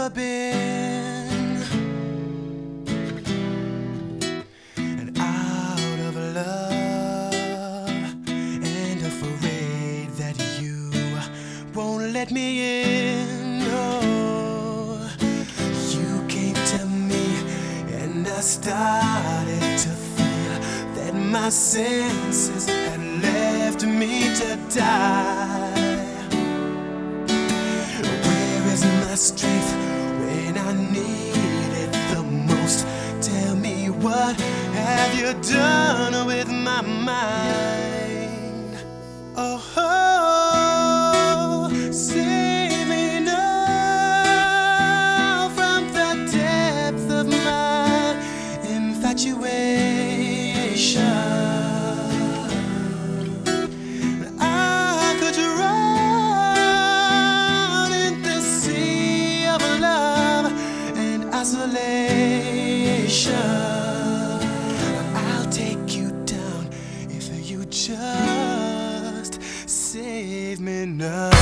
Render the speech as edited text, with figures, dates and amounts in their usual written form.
never been. And out of love and afraid that you won't let me in. No, you came to me and I started to feel that my senses had left me to die. Where is my strength when I need it the most? Tell me, what have you done with my mind? Oh, save me now from the depth of my infatuation. I'll take you down if you just save me now.